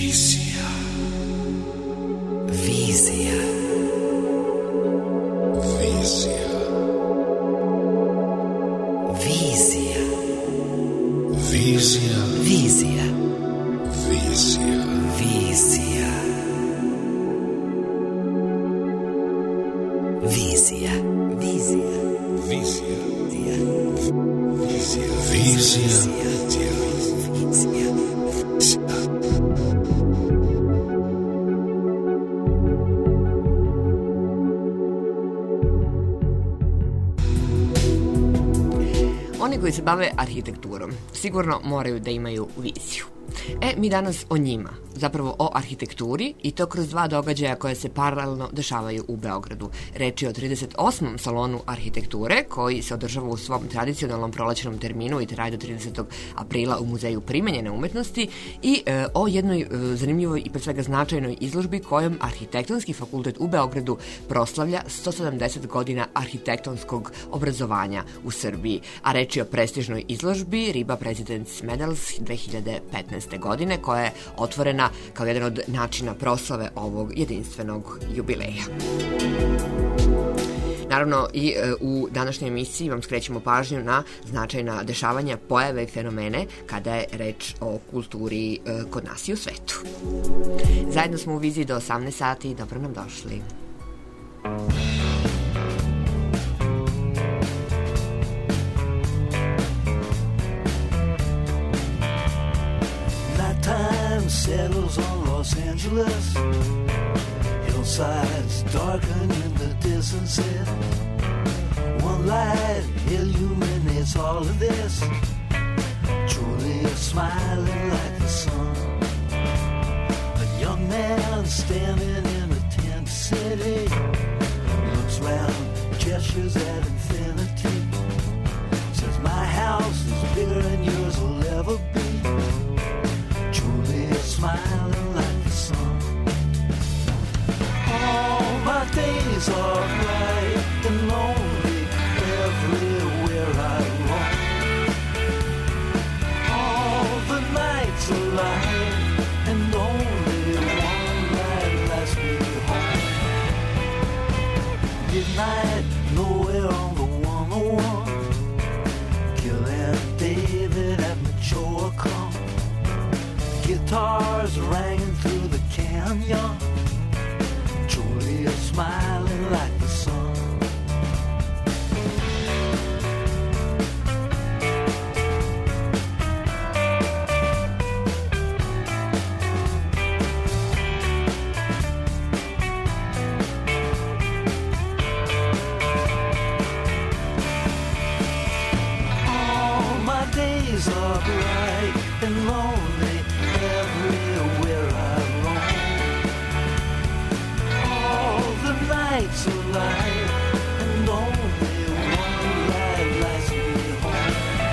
Oni koji se bave arhitekturom sigurno moraju da imaju viziju. Mi danas o njima, zapravo o arhitekturi, i to kroz dva događaja koje se paralelno dešavaju u Beogradu. Reč je o 38. salonu arhitekture, koji se održava u svom tradicionalnom prolećnom terminu i traje do 30. aprila u Muzeju primenjene umetnosti, i o jednoj zanimljivoj i pre svega značajnoj izložbi kojom Arhitektonski fakultet u Beogradu proslavlja 170 godina arhitektonskog obrazovanja u Srbiji. A reč je o prestižnoj izložbi Riba President's Medals 2015. godine, koja je otvorena kao jedan od načina proslave ovog jedinstvenog jubileja. Naravno, i u današnjoj emisiji vam skrećemo pažnju na značajna dešavanja, pojave i fenomene kada je reč o kulturi kod nas i u svetu. Zajedno smo u viziji do 18 sati. Dobro nam došli. Settles on Los Angeles. Hillsides darken in the distance. One light illuminates all of this. Julia smiling like the sun. A young man standing in a tent city looks round, gestures at infinity. Says my house is bigger than yours will ever be. Smiling like the sun. All my days are bright and lonely everywhere I roam. All the nights are light and only one light lets me home. Midnight, nowhere on the 101. Killing David at Michoacan. Guitars ringing through the canyon. Julia smiling like the sun. All my days are bright and lonely everywhere I roam. All the nights are light and only one light lights me home.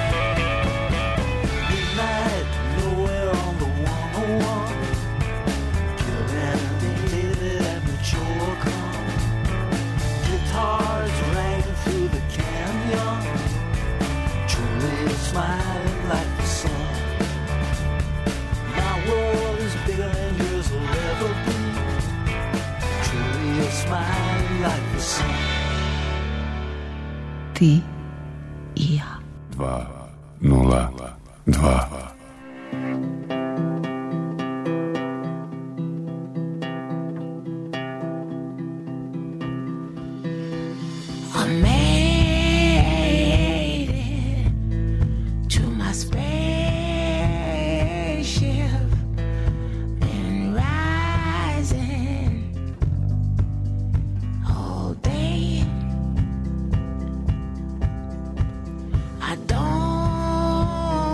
Midnight, nowhere on the 101. Killing David at Michoacan. Guitars ringing through the canyon. Julia smiling like the sun. World is bigger than yours will ever be. Truly you're smiling like the sun. Ti i ja. 202. I don't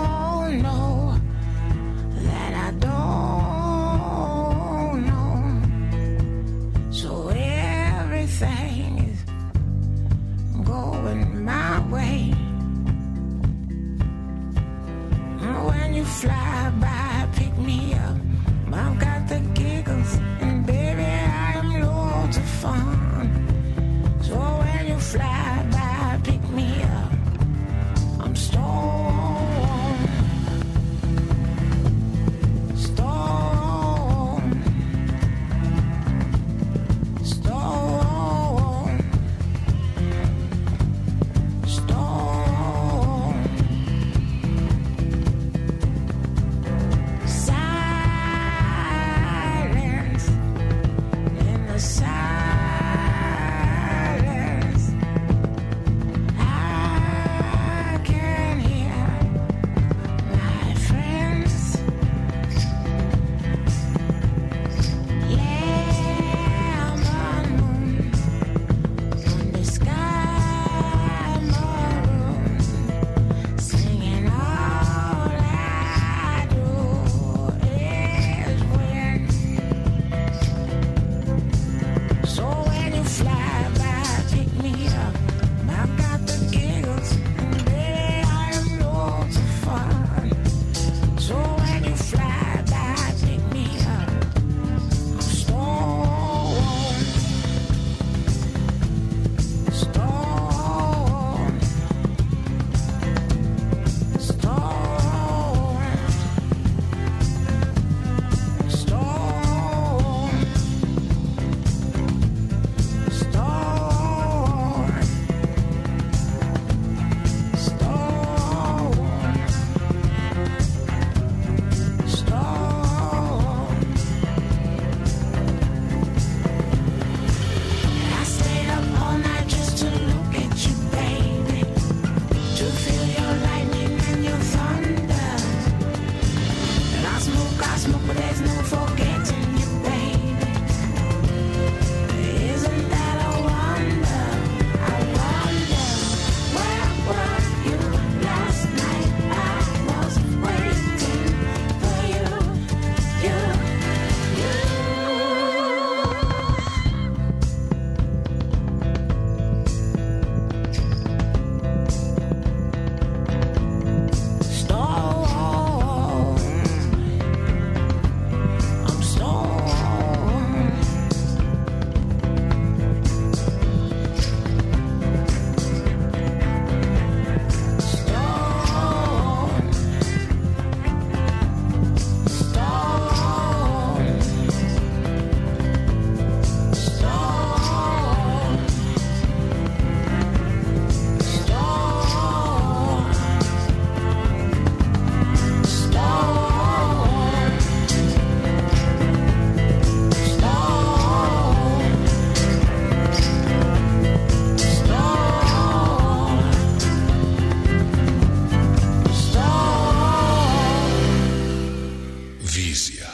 Vizija.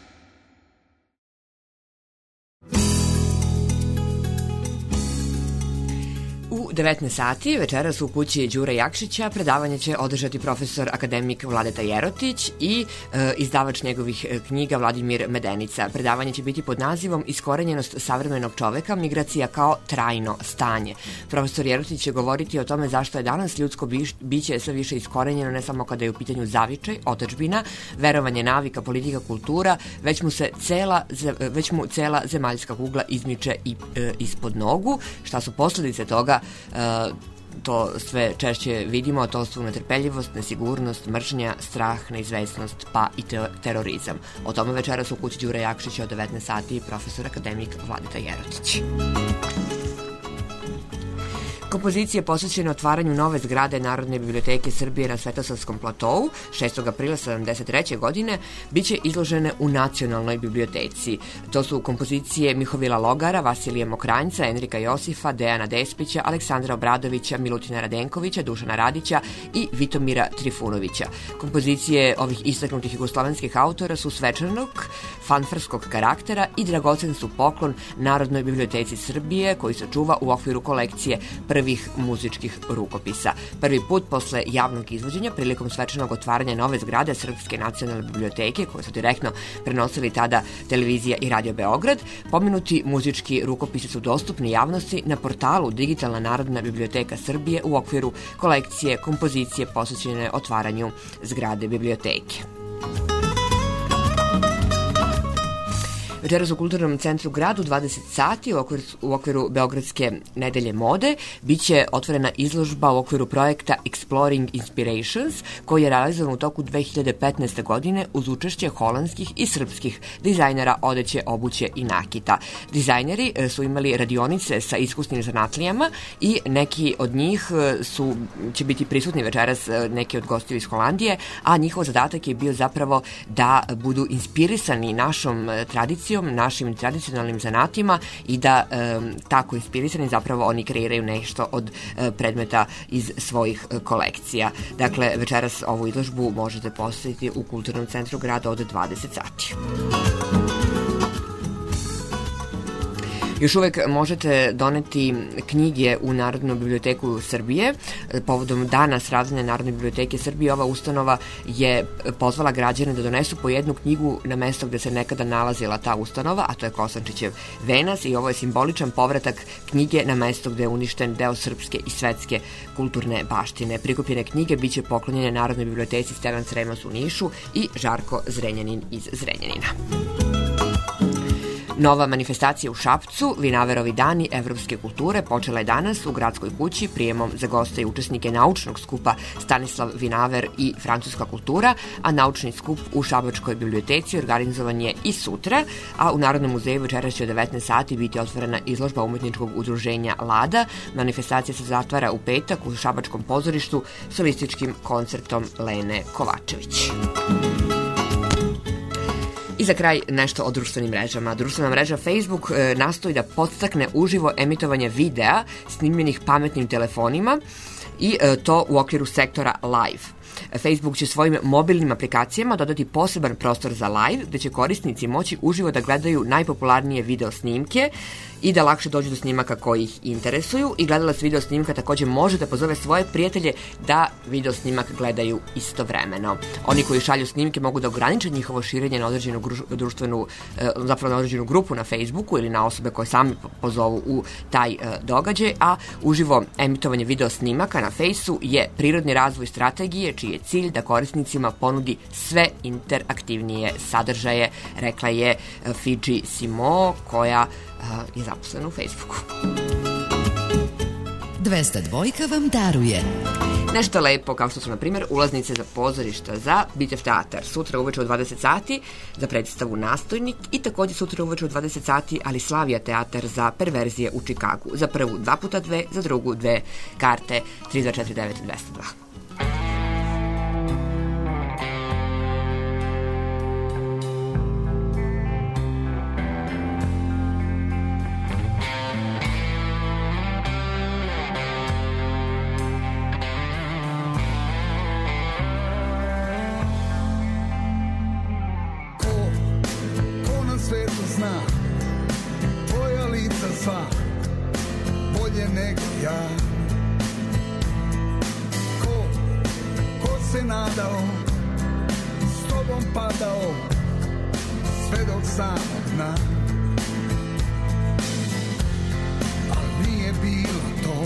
U 19 sati večeras u kući Đure Jakšića predavanje će održati profesor akademik Vladeta Jerotić i izdavač njegovih knjiga Vladimir Medenica. Predavanje će biti pod nazivom Iskorenjenost savremenog čoveka, migracija kao trajno stanje. Profesor Jerotić će govoriti o tome zašto je danas ljudsko biće sve više iskorenjeno, ne samo kada je u pitanju zavičaj, otadžbina, verovanje, navika, politika, kultura, već mu cela zemaljska kugla izmiče ispod nogu. Šta su posledice toga? To sve češće vidimo, to su netrpeljivost, nesigurnost, mržnja, strah, neizvesnost, pa i terorizam. O tome večeras u kući Đure Jakšića od 19 sati profesor akademik Vladeta Jerotić. Kompozicija posvećena otvaranju nove zgrade Narodne biblioteke Srbije na Svetosavskom platou 6. aprila 1973. godine biće izložene u Nacionalnoj biblioteci. To su kompozicije Mihovila Logara, Vasilija Mokranjca, Enrika Josifa, Dejana Despića, Aleksandra Obradovića, Milutina Radenkovića, Dušana Radića i Vitomira Trifunovića. Kompozicije ovih istaknutih jugoslovenskih autora su svečanog, fanfarskog karaktera i dragocen su poklon Narodnoj biblioteci Srbije koji se čuva u okviru kolekcije prvih muzičkih rukopisa. Prvi put posle javnog izvođenja prilikom svečanog otvaranja nove zgrade Srpske nacionalne biblioteke, koje su direktno prenosili tada televizija i Radio Beograd, pomenuti muzički rukopisi su dostupni javnosti na portalu Digitalna Narodna biblioteka Srbije u okviru kolekcije kompozicije posvećene otvaranju zgrade biblioteke. Večeras u Kulturnom centru gradu 20 sati u okviru Beogradske nedelje mode biće otvorena izložba u okviru projekta Exploring Inspirations koji je realizovan u toku 2015. godine uz učešće holandskih i srpskih dizajnera odeće, obuće i nakita. Dizajneri su imali radionice sa iskusnim zanatlijama i neki od njih će biti prisutni večeras, neki od gostiju iz Holandije, a njihov zadatak je bio zapravo da budu inspirisani našom tradicijom, našim tradicionalnim zanatima i da tako inspirisani zapravo oni kreiraju nešto od predmeta iz svojih kolekcija. Dakle, večeras ovu izložbu možete posetiti u Kulturnom centru grada od 20 sati. Još uvek možete doneti knjige u Narodnu biblioteku Srbije. Povodom dana srazne Narodne biblioteke Srbije ova ustanova je pozvala građane da donesu po jednu knjigu na mesto gde se nekada nalazila ta ustanova, a to je Kosančićev venac, i ovo je simboličan povratak knjige na mesto gde je uništen deo srpske i svetske kulturne baštine. Prikupljene knjige biće poklonjene Narodnoj biblioteci Stevan Sremac u Nišu i Žarko Zrenjanin iz Zrenjanina. Nova manifestacija u Šapcu, Vinaverovi dani evropske kulture, počela je danas u gradskoj kući prijemom za goste i učesnike naučnog skupa Stanislav Vinaver i francuska kultura, a naučni skup u Šabačkoj biblioteci organizovan je i sutra, a u Narodnom muzeju večeras će od 19 sati biti otvorena izložba umetničkog udruženja Lada. Manifestacija se zatvara u petak u Šabačkom pozorištu solističkim koncertom Lene Kovačević. I za kraj nešto o društvenim mrežama. Društvena mreža Facebook nastoji da podstakne uživo emitovanje videa snimljenih pametnim telefonima i to u okviru sektora live. Facebook će svojim mobilnim aplikacijama dodati poseban prostor za live, gde će korisnici moći uživo da gledaju najpopularnije video snimke i da lakše dođu do snimaka koji ih interesuju. I gledalac video snimka takođe može da pozove svoje prijatelje da video snimak gledaju istovremeno. Oni koji šalju snimke mogu da ograniče njihovo širenje na određenu na određenu grupu na Facebooku ili na osobe koje sami pozovu u taj događaj, a uživo emitovanje video snimaka na Fejsu je prirodni razvoj strategije čiji je cilj da korisnicima ponudi sve interaktivnije sadržaje, rekla je Fidži Simo, koja je zaposlena u Facebooku. 202 vam daruje nešto lepo, kao što su, na primjer, ulaznice za pozorišta za Bitev teatar. Sutra uveče u 20 sati za predstavu Nastojnik i takođe sutra uveče u 20 sati Ali Slavija teatar za Perverzije u Čikagu. Za prvu 2x2, za drugu 2 karte 3249 202. sam bolje nego ja. Ko se nadao, s tobom padao, sve do samog dna. Al nije bilo to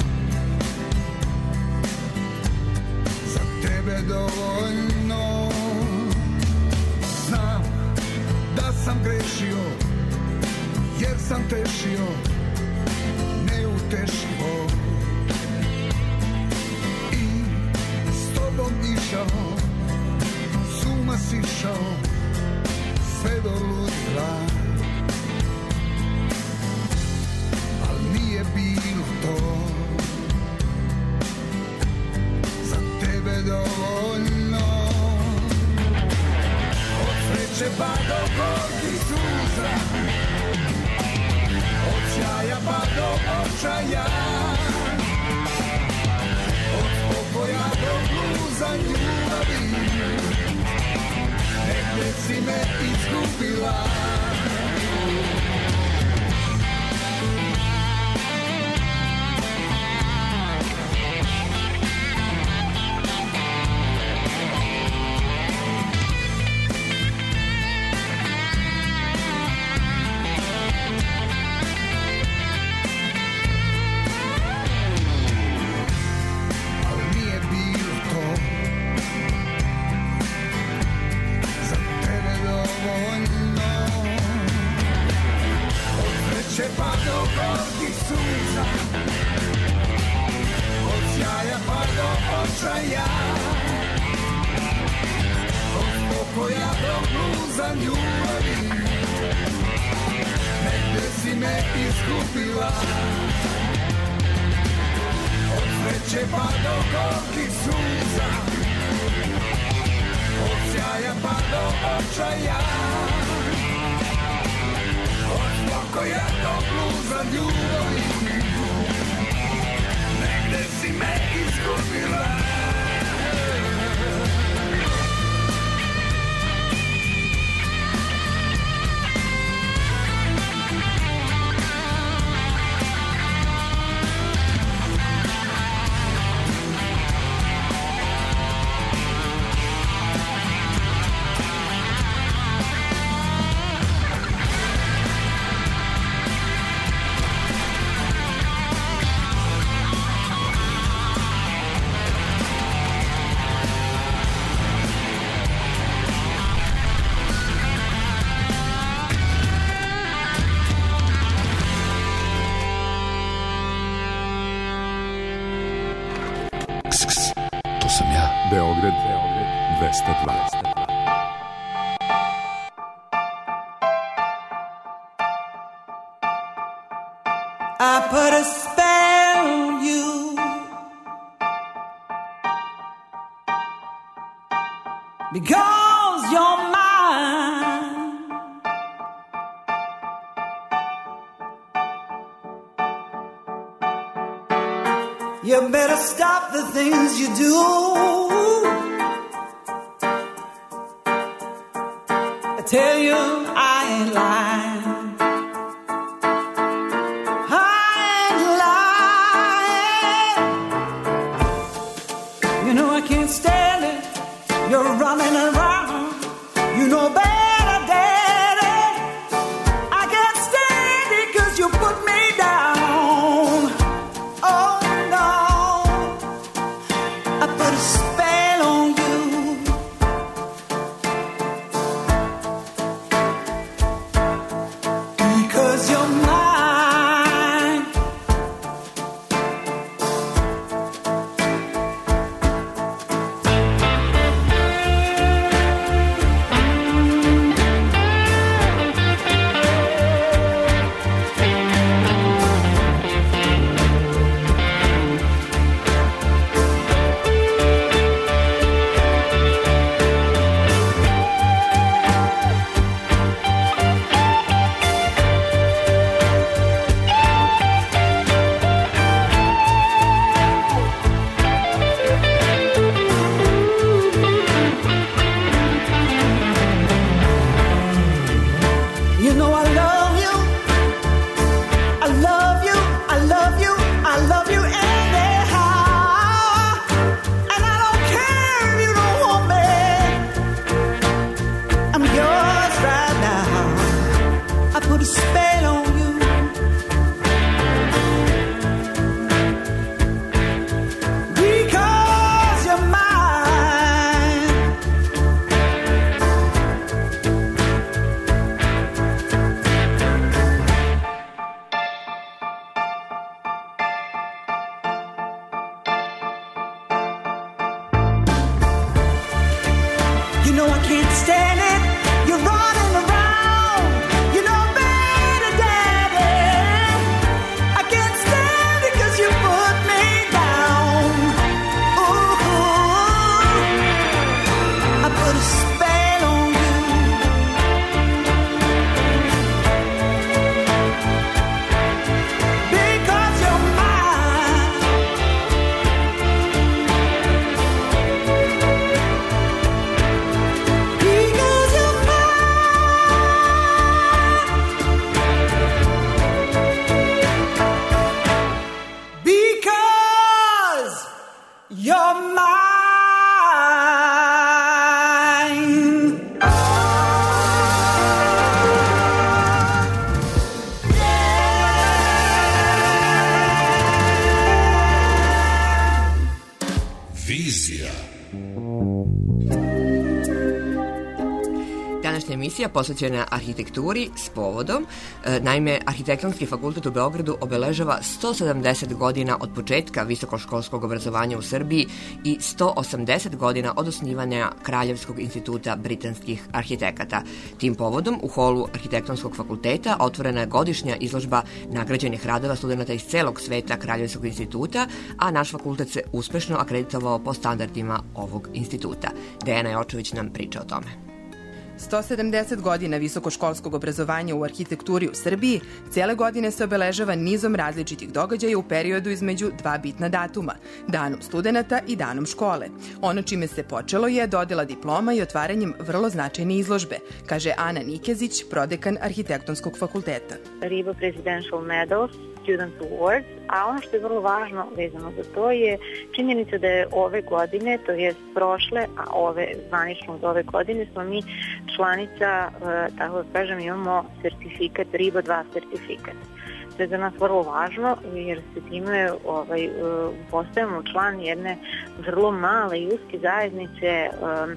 za tebe dovoljno. Znam da sam grešio, jer sam tešio neutešivo i s tobom išao, s uma sišao sve do ludila. Al nije bilo to za tebe dovoljno. Od sreće pa do gorkih suza, od sjaja pa do očaja, od spokoja do bluza ljubavi, negdje si me izgubila. Pa do gorkih suza, od sjaja pa do očaja, od spokoja do bluza ljubavi, negdje si me izgubila. Od sreće pa do gorkih suza, od sjaja pa do očaja, spokoja do bluza ljubavi, negdje si me izgubila. Beograd 202. I put a spell on you because you're mine. You better stop the things you do. I tell you I ain't lying. You're running around, you know better, daddy. I can't stand it 'cause you put me down. Oh no, I put a spell on you. emisija posvećena arhitekturi s povodom. Naime, Arhitektonski fakultet u Beogradu obeležava 170 godina od početka visokoškolskog obrazovanja u Srbiji i 180 godina od osnivanja Kraljevskog instituta britanskih arhitekata. Tim povodom u holu Arhitektonskog fakulteta otvorena je godišnja izložba nagrađenih radova studenata iz celog sveta Kraljevskog instituta, a naš fakultet se uspešno akreditovao po standardima ovog instituta. Dejana Jočević nam priča o tome. 170 godina visokoškolskog obrazovanja u arhitekturi u Srbiji cijele godine se obeležava nizom različitih događaja u periodu između dva bitna datuma, danom studenata i danom škole. Ono čime se počelo je dodela diploma i otvaranjem vrlo značajne izložbe, kaže Ana Nikezić, prodekan Arhitektonskog fakulteta. RIBA Presidential Medals, Student Awards, a ono što je vrlo važno vezano za to je činjenica da je ove godine, to je prošle, a zvanično od ove godine smo mi članica, tako da kažem, imamo sertifikat, RIBA 2 sertifikat. To je za nas vrlo važno jer se time postajemo član jedne vrlo male i uske zajednice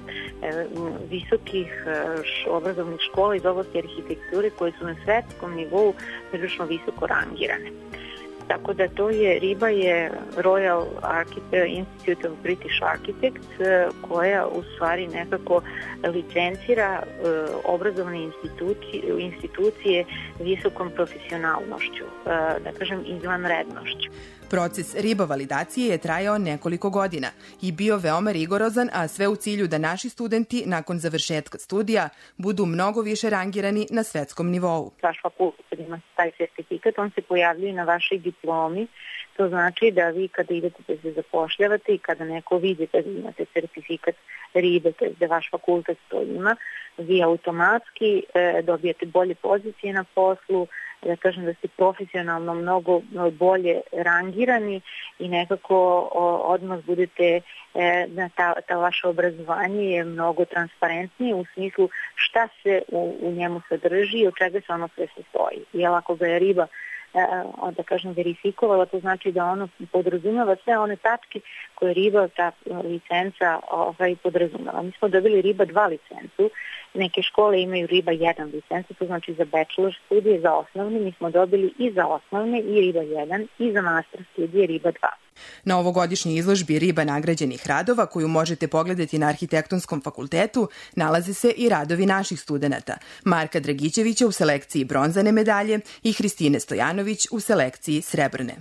visokih obrazovnih škola iz oblasti arhitekture koje su na svetskom nivou prilično visoko rangirane. Tako da to je, RIBA je Royal Institute of British Architects, koja u stvari nekako licencira obrazovne institucije visokom profesionalnošću, da kažem izvanrednošću. Proces RIBA validacije je trajao nekoliko godina i bio veoma rigorozan, a sve u cilju da naši studenti nakon završetka studija budu mnogo više rangirani na svetskom nivou. Vaš fakultet ima taj sertifikat, on se pojavljuje na vašoj diplomi. To znači da vi kada idete da se zapošljavate i kada neko vidite da imate sertifikat RIBA, da vaš fakultet to ima, vi automatski dobijate bolje pozicije na poslu, da kažem da ste profesionalno mnogo bolje rangirani i nekako odmah budete na ta vaše obrazovanje je mnogo transparentnije u smislu šta se u njemu sadrži i od čega se ono sve sastoji. Jer ako ga je RIBA da kažem verifikovala, to znači da ono podrazumeva sve one tačke koje RIBA, ta licenca podrazumeva. Mi smo dobili RIBA 2 licencu, neke škole imaju RIBA 1 licencu, to znači za bachelor studije, za osnovne, mi smo dobili i za osnovne i RIBA 1 i za master studije RIBA 2. Na ovogodišnjoj izložbi RIBA nagrađenih radova, koju možete pogledati na Arhitektonskom fakultetu, nalaze se i radovi naših studenata, Marka Dragićevića u selekciji bronzane medalje i Hristine Stojanović u selekciji srebrne.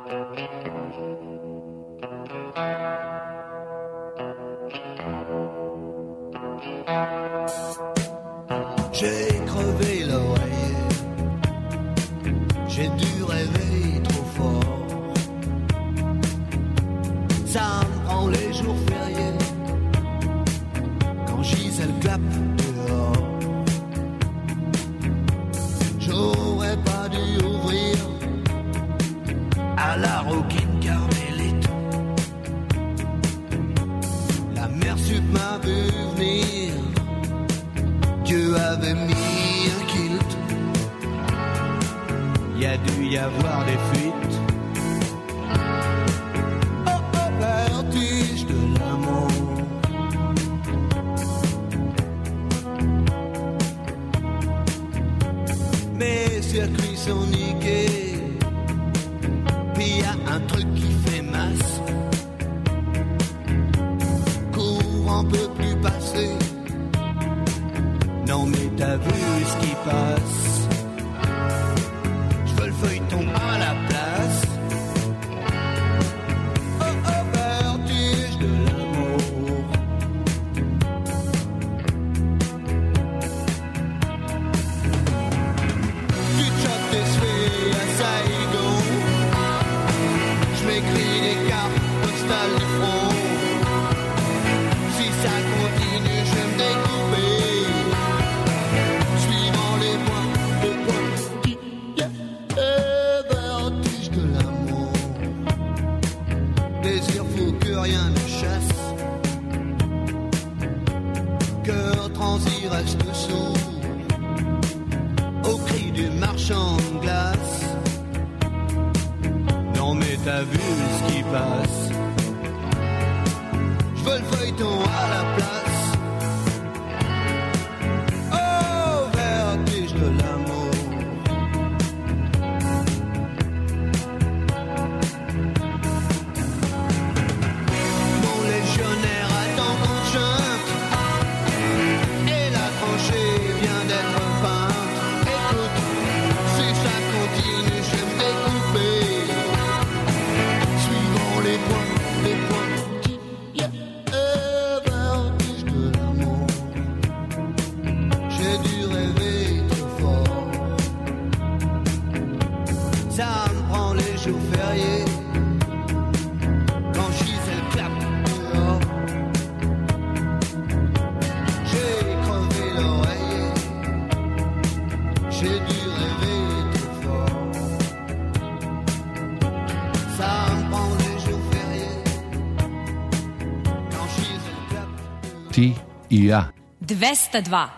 J'ai crevé l'oreiller, j'ai dû rêver trop fort. Ça me prend les jours fériés, quand Gisèle clappe dehors. J'aurais pas dû ouvrir à la Rockin' Carmelite. La mère sup m'a vu venir, Dieu avait mis un kilt. Il y a dû y avoir des fuites. Oh, vertige de l'amour. Mes circuits sont niqués, puis y a un truc qui fait masse. Courant peut plus passer. Non mais t'as vu ce qui passe. Je veux le feuilleton à la place. Oh, oh, vertige de l'amour. Tu chopes tes cheveux à Saigon. Je m'écris des cartes postales du front. Si ça continue, je vais me découper. Rien ne chasse, cœur transi reste sourd au cri du marchand de glace. Non mais t'as vu ce qui passe. Je veux le feuilleton à la place. Oh j'ai dû rêver trop fort. Ça me prend des jours fériés quand je suis au cap. Ti i ja. 202.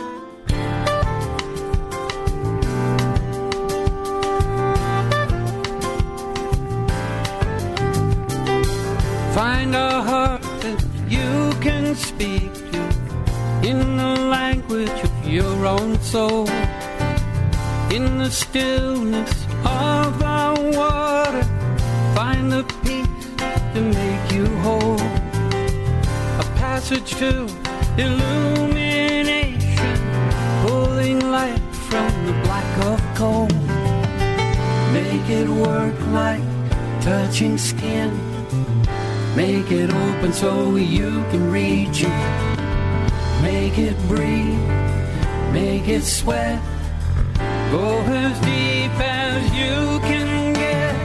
Find a heart that you can speak to in the language of your own soul. In the stillness of the water, find the peace to make you whole. A passage to illumination, pulling light from the black of coal. Make it work like touching skin. Make it open so you can reach it. Make it breathe, make it sweat. Go as deep as you can get.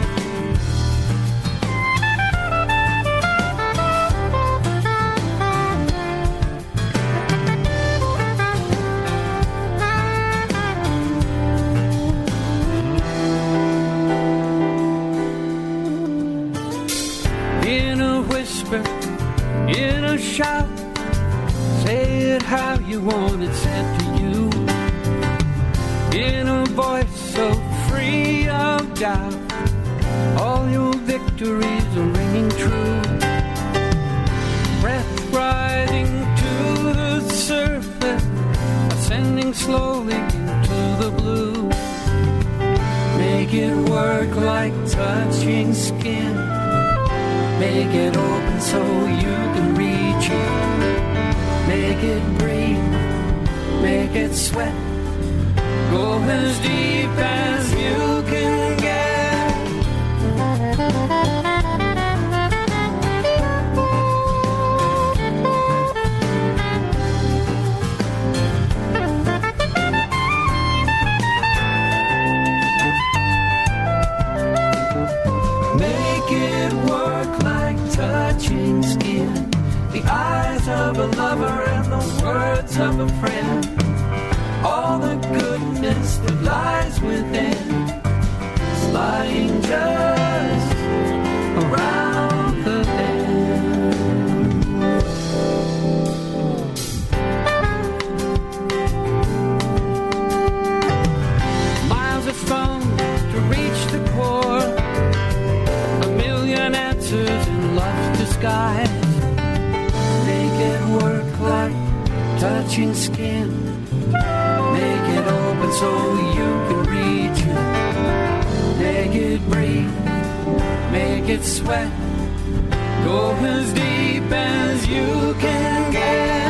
In a whisper, in a shout, say it how you want it said to you. In a voice so free of doubt, all your victories are ringing true. Breath rising to the surface, ascending slowly into the blue. Make it work like touching skin. Make it open so you can reach it. Make it breathe, make it sweat. Go as deep as you can get. Make it work like touching skin. The eyes of a lover and the words of a friend. All the goodness that lies within is lying just around the bend. Miles of phone to reach the core. A million answers in love's disguise. Make it work like touching skin. Make it open so you can reach it. Make it breathe, make it sweat. Go as deep as you can get.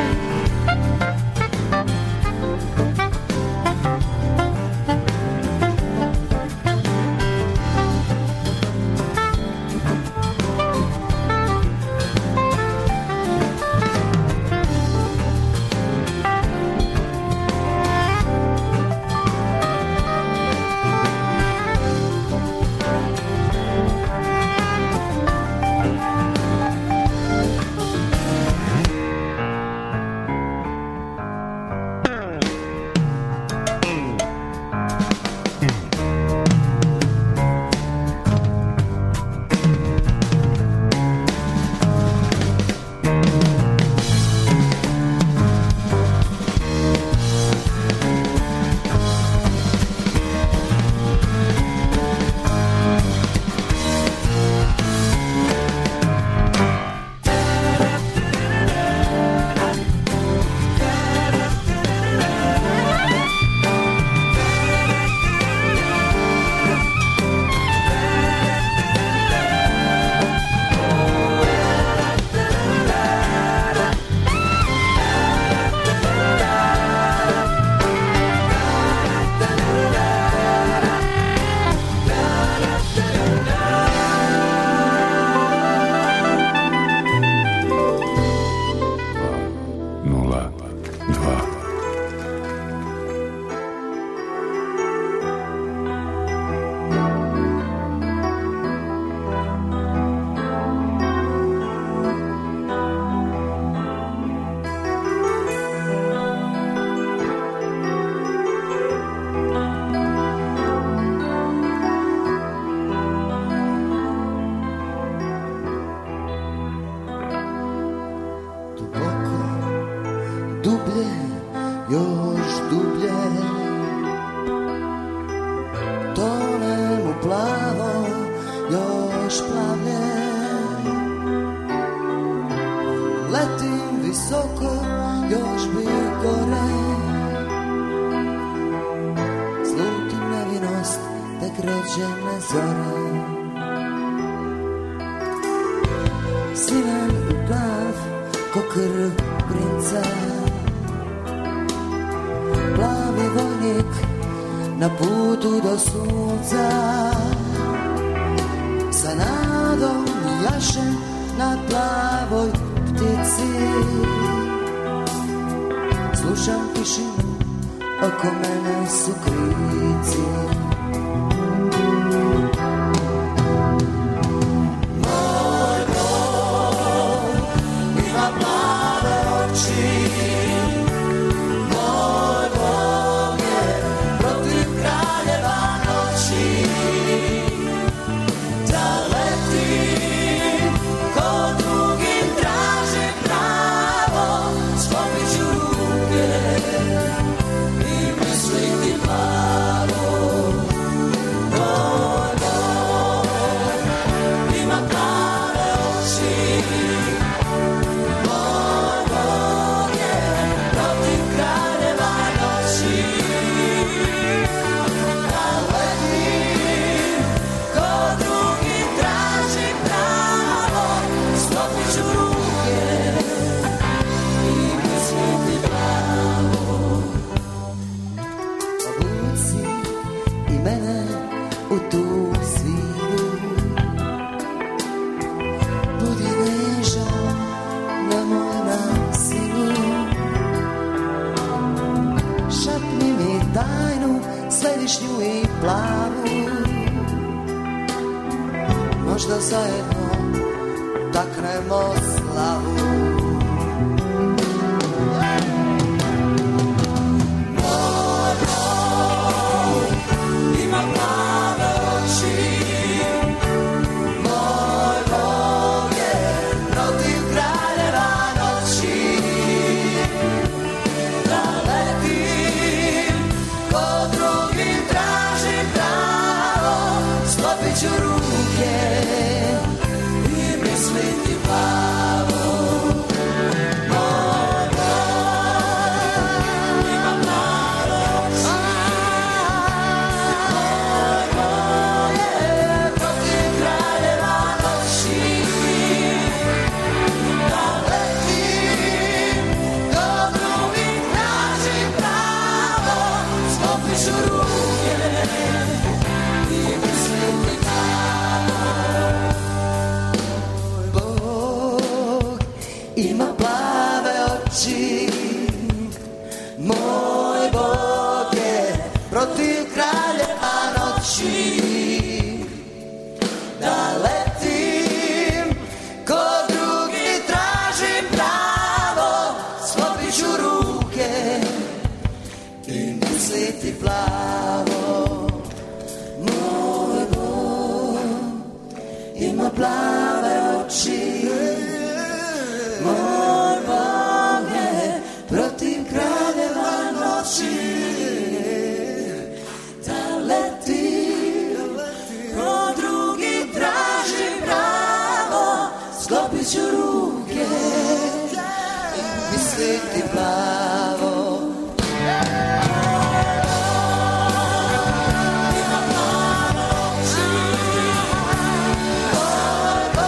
još plavljen. Letim visoko, još bi gore. Slutim nevinost, tek rođene zore. Sinan i plav, ko krv princa. Plavi vojnik na putu do sunca. Sa nadom jašem na plavoj ptici. Slušam tišinu, oko mene su krici. Moj Bog ima plave oči. Moj Bog je protiv kraljeva noći. Da letim ko drugim tražim pravo. Sklopit ću ruke i misliti plavo. Moj Bog ima plave oči. Moj Bog je protiv kraljeva noći. Da letim ko drugi tražim pravo. Sklopit ću ruke i misliti plavo. Obuci i mene u tu svilu. Budi nežan, nemoj na silu. Šapni mi tajnu, središnju i plavu. Možda zajedno taknemo slavu. Moj Bog ima plave oči. Moj Bog je protiv kraljeva noći. Da letim ko drugim tražim pravo. Sklopit ću ruke i misliti plavo. Moj Bog ima plave oči. Moj Bog je protiv kraljeva noći. Da letim ko drugim tražim pravo. Sklopit ću ruke i misliti plavo. Moj Bog ima plave oči. Moj Bog je protiv kraljeva noći. Da letim ko drugi tražim pravo. Sklopit ću ruke i misliti plavo. Moj Bog ima plave oči. Moj Bog je protiv kraljeva noći. Da letim ko drugi tražim pravo. Sklopit ću ruke i misliti plavo. Ima plave oči. Moj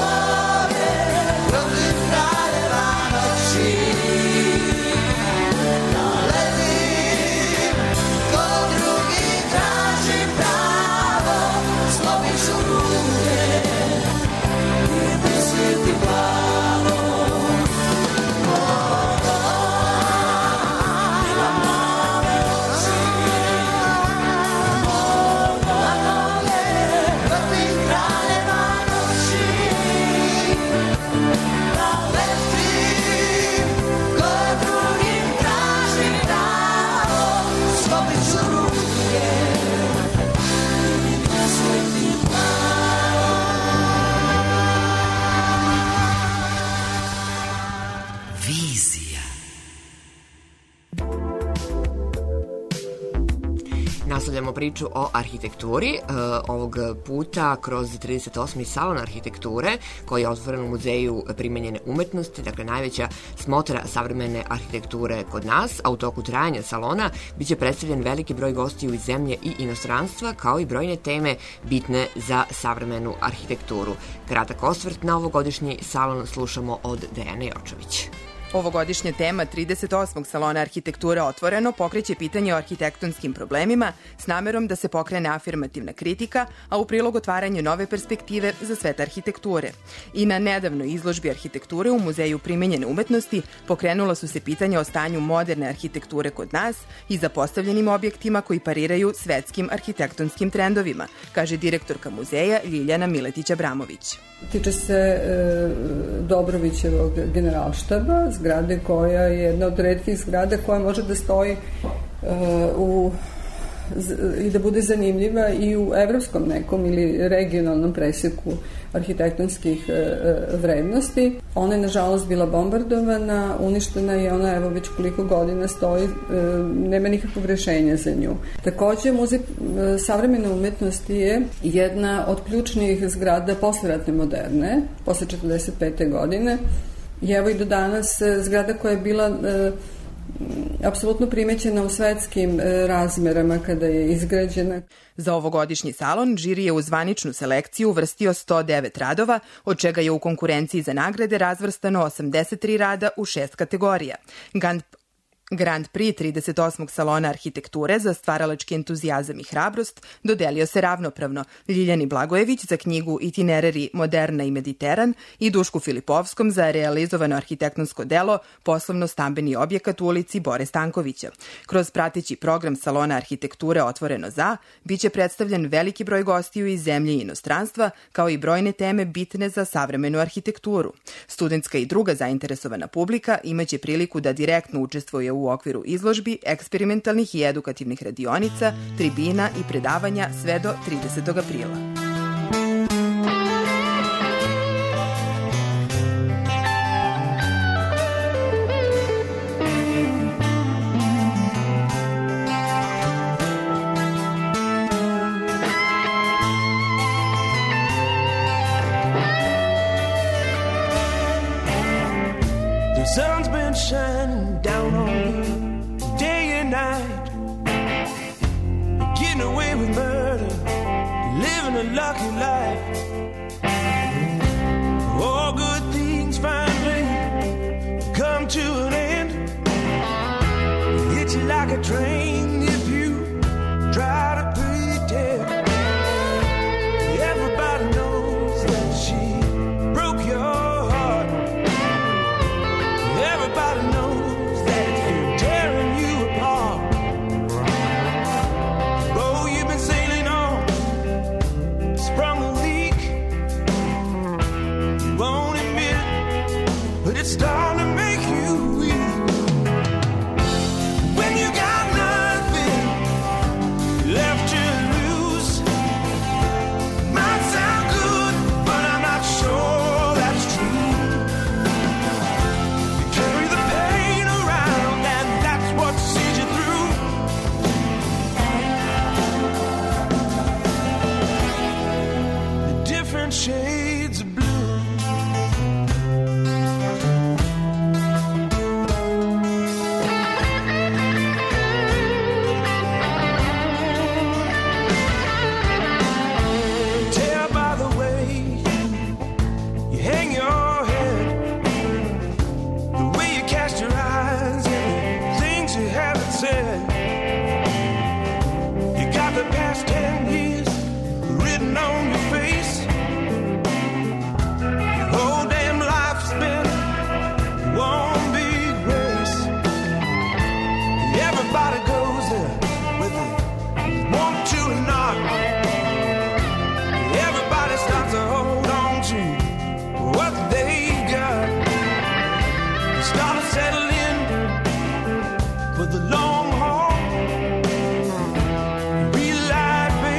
Nastavljamo priču o arhitekturi, ovog puta kroz 38. salon arhitekture koji je otvoren u Muzeju primenjene umetnosti, dakle najveća smotra savremene arhitekture kod nas, a u toku trajanja salona biće predstavljen veliki broj gostiju iz zemlje i inostranstva, kao i brojne teme bitne za savremenu arhitekturu. Kratak osvrt na ovogodišnji salon slušamo od Dejane Jočović. Ovogodišnja tema 38. salona arhitekture Otvoreno pokreće pitanje o arhitektonskim problemima s namerom da se pokrene afirmativna kritika, a u prilog otvaranje nove perspektive za svet arhitekture. I na nedavnoj izložbi arhitekture u Muzeju primenjene umetnosti pokrenula su se pitanja o stanju moderne arhitekture kod nas i zapostavljenim objektima koji pariraju svetskim arhitektonskim trendovima, kaže direktorka muzeja Ljiljana Miletić-Abramović. Tiče se Dobrovićevog generalštaba, zgrade koja je jedna od retkih zgrada koja može da stoji i da bude zanimljiva i u evropskom nekom ili regionalnom preseku arhitektonskih vrednosti. Ona je nažalost bila bombardovana, uništena i ona evo već koliko godina stoji, nema nikakvog rešenja za nju. Takođe, Muzej savremene umetnosti je jedna od ključnih zgrada posleratne moderne, posle 45. godine. I evo i do danas zgrada koja je bila apsolutno primećena u svetskim razmerama kada je izgrađena. Za ovogodišnji salon žiri je u zvaničnu selekciju uvrstio 109 radova, od čega je u konkurenciji za nagrade razvrstano 83 rada u 6 kategorija. Grand Prix 38. salona arhitekture za stvaralački entuzijazam i hrabrost dodelio se ravnopravno Ljiljani Blagojević za knjigu Itinerari Moderna i Mediteran i Dušku Filipovskom za realizovano arhitektonsko delo Poslovno-stambeni objekat u ulici Bore Stankovića. Kroz prateći program salona arhitekture Otvoreno za biće predstavljen veliki broj gostiju iz zemlje i inostranstva, kao i brojne teme bitne za savremenu arhitekturu. Studentska i druga zainteresovana publika imaće priliku da direktno učestvuje u okviru izložbi, eksperimentalnih i edukativnih radionica, tribina i predavanja sve do 30. aprila. The sun's been shining down on me day and night, getting away with murder, living a lucky life. All good things finally come to an end. It hits you like a train if you try to pretend. Everybody knows that she broke your heart. Everybody knows that it's been tearing you apart. Oh, you've been sailing on, sprung a leak. You won't admit it, but it's starting to make you weak. When you got nothing left to lose, might sound good, but I'm not sure that's true. Carry the pain around, and that's what sees you through. The different shades of blue. Tell by the way you hang your head, the way you cast your eyes and the things you haven't said. You got the past 10 years written on your face. Your whole damn life's been one big race. Everybody goes there with a want to and not. Everybody starts to hold on to what they've got. Start to settle in for the long haul. Real life,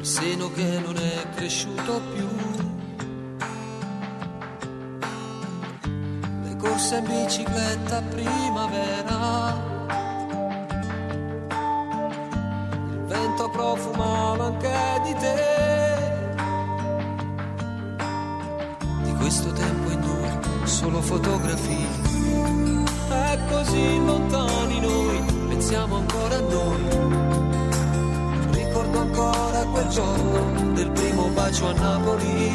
quel seno che non è cresciuto più. Le corse in bicicletta a primavera, il vento profumava anche di te. Di questo tempo in due solo fotografie, è così lontani noi, pensiamo ancora a noi. Ricordo ancora quel giorno del primo bacio a Napoli.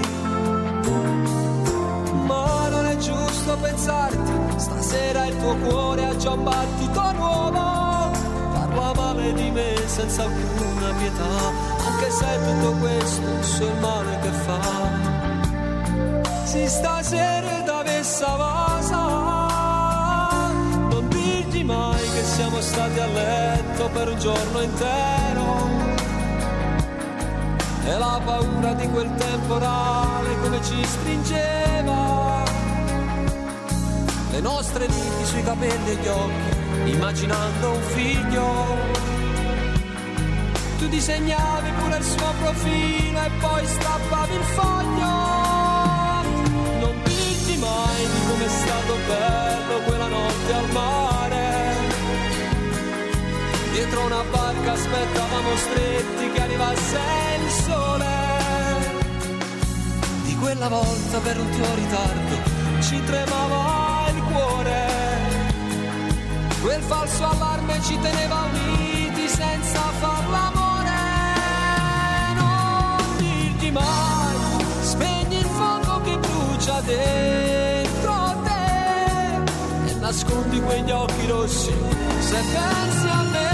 Ma non è giusto pensarti, stasera il tuo cuore ha già un battito nuovo. Parla male di me senza alcuna pietà, anche se tutto questo so il male che fa. Si stasera da messa vasa, non dirgli mai che siamo stati a letto per un giorno intero. E la paura di quel temporale come ci stringeva, le nostre liti sui capelli e gli occhi, immaginando un figlio. Tu disegnavi pure il suo profilo e poi stappavi il foglio. Non dirti mai di com'è stato bello quella notte al mare. Dietro una barca aspettavamo stretti che arrivasse il sole. Di quella volta per un tuo ritardo ci tremava il cuore. Quel falso allarme ci teneva uniti senza far l'amore. Non dirgli mai, spegni il fuoco che brucia dentro te e nascondi quegli occhi rossi se pensi a me.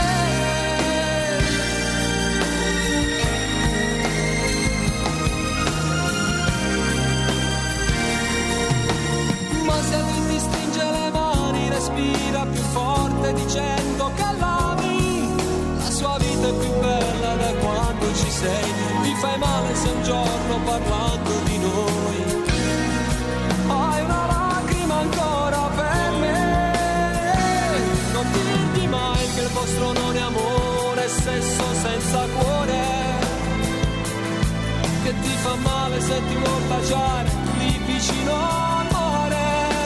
Ma se lui ti stringe le mani, respira più forte dicendo che l'ami. La sua vita è più bella da quando ci sei. Ti fai male se un giorno parlando di noi hai una lacrima ancora per me. Non dirgli mai che il vostro non è amore, è sesso senza cuore, che ti fa male se ti vuol baciare lì vicino al mare.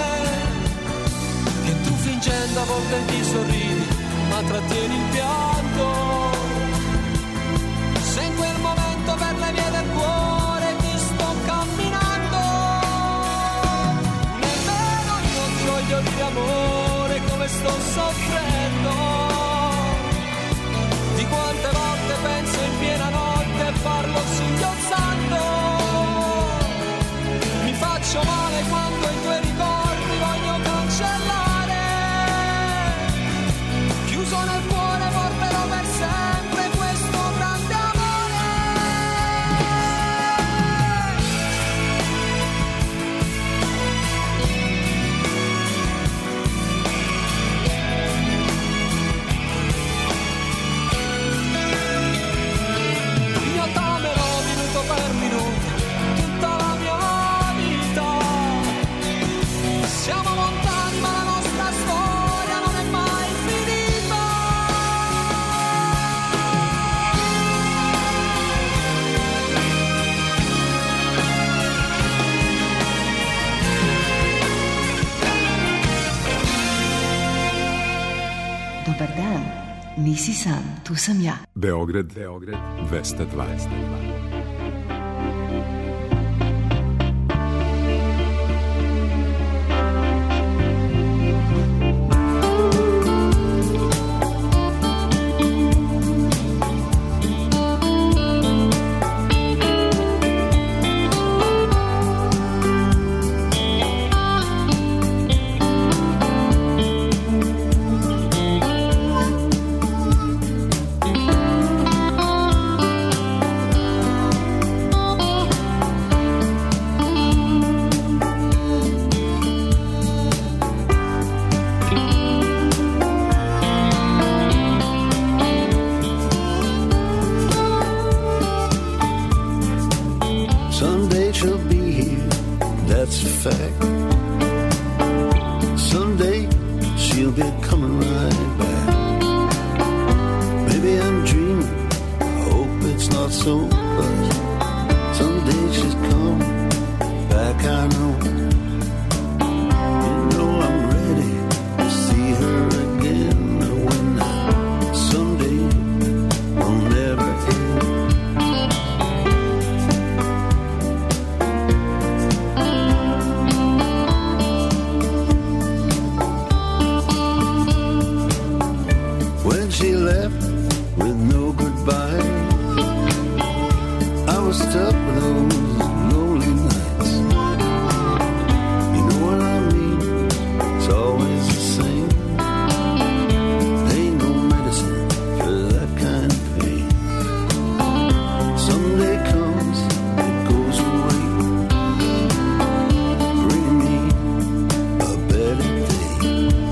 Che tu fingendo a volte ti sorridi ma trattieni il pianto. Se in quel momento per le vie del cuore ti sto camminando, nemmeno io ti voglio dire amore come sto soffrendo. Di quante volte penso in piena notte e parlo singhiozzando. Mi faccio male quando i tuoi ricordi voglio cancellare. Chiuso nel cuore porterò per sempre questo grande amore. Io t'amerò minuto per minuto tutta la mia vita. Siamo lontani ma la nostra storia non è mai finita. Dobar dan, nisi sam, tu sam ja. Beograd, Vesta 2. Someday she'll be here, that's a fact. Someday she'll be coming right back. Maybe I'm dreaming, I hope it's not so, but with no goodbye. I was stuck with those lonely nights. You know what I mean? It's always the same. Ain't no medicine for that kind of pain. Someday comes, it goes away. Bring me a better day.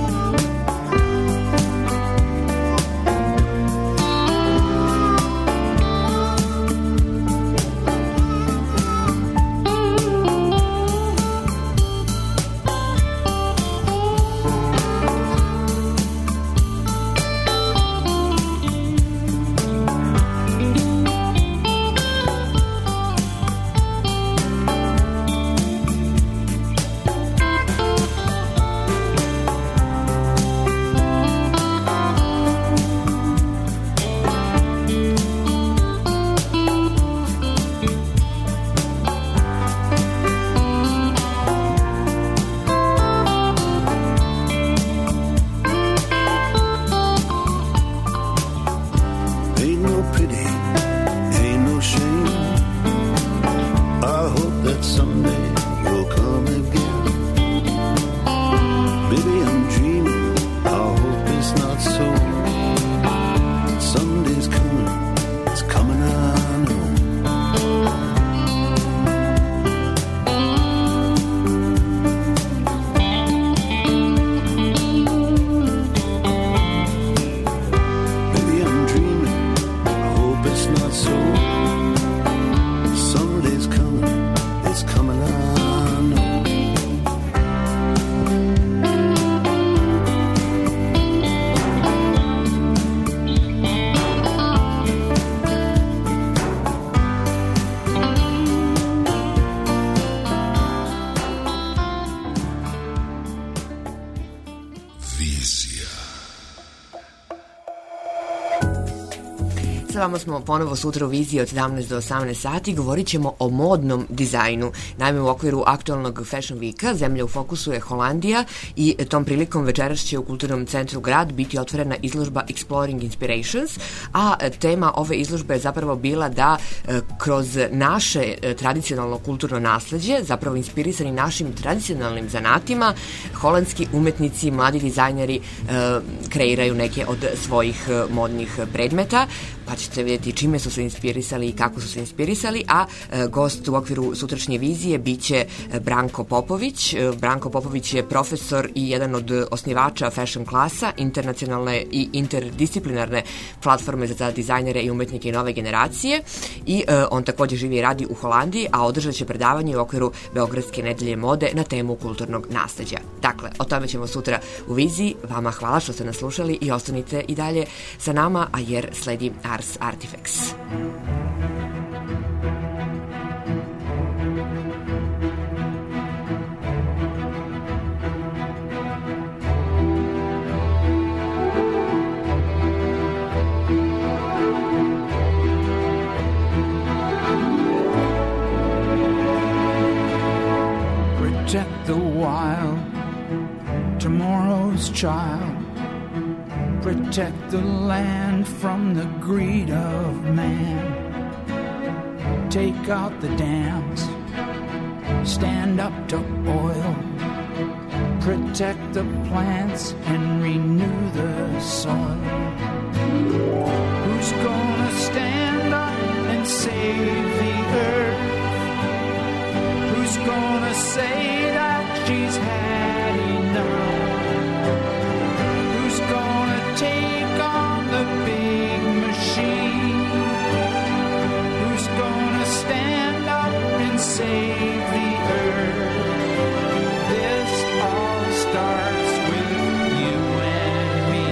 Ain't no pity, ain't no shame. I hope that someday you'll come again. Maybe I'm dreaming, I hope it's not so. Someday's coming, it's coming, I know. Maybe I'm dreaming, I hope it's not so. Someday's coming, it's coming, I know. Sa vama smo ponovo sutra u viziji od 17 do 18 sati. Govorit ćemo o modnom dizajnu. Naime, u okviru aktualnog Fashion Weeka zemlja u fokusu je Holandija i tom prilikom večeras će u Kulturnom centru Grad biti otvorena izložba Exploring Inspirations, a tema ove izložbe je zapravo bila da kroz naše tradicionalno kulturno nasleđe, zapravo inspirisani našim tradicionalnim zanatima, holandski umetnici, mladi dizajneri kreiraju neke od svojih modnih predmeta, pa ćete vidjeti čime su se inspirisali i kako su se inspirisali, a gost u okviru sutrašnje vizije biće Branko Popović. Branko Popović je profesor i jedan od osnivača Fashion klasa, internacionalne i interdisciplinarne platforme za dizajnere i umetnike i nove generacije, i on takođe živi i radi u Holandiji, a održat će predavanje u okviru Beogradske nedelje mode na temu kulturnog nasleđa. Dakle, o tome ćemo sutra u viziji. Vama hvala što ste nas slušali i ostanite i dalje sa nama, a jer sledi Ars Artifacts. Protect the wild, tomorrow's child. Protect the land from the greed of man. Take out the dams, stand up to oil. Protect the plants and renew the soil. Who's gonna stand up and save the earth? Who's gonna say that she's had enough? Who's gonna take on the big machine? Who's gonna stand up and save the earth? This all starts with you and me.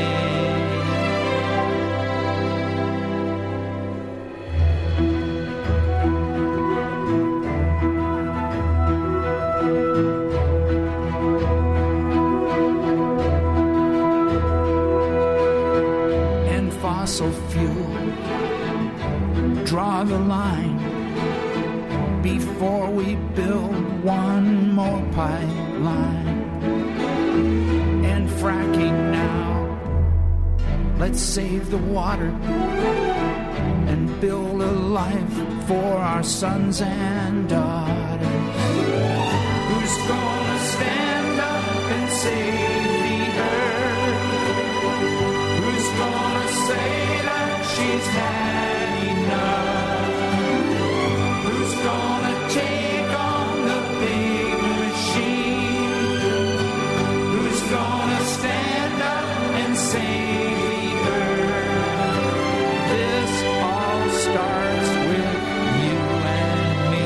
Fossil fuel, draw the line before we build one more pipeline. And fracking now, Let's save the water and build a life for our sons and daughters. Who's gonna stand up and save the earth? Who's gonna say that she's had enough? Who's gonna take on the big machine? Who's gonna stand up and save the earth? This all starts with you and me.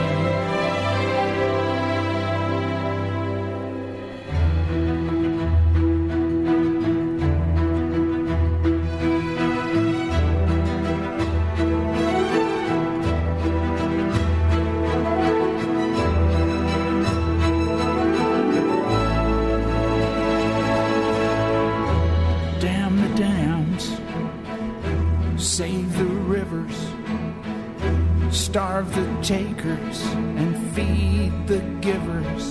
Dam the dams, save the rivers, starve the takers and feed the givers.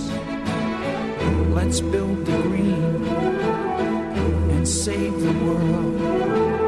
Let's build the green and save the world.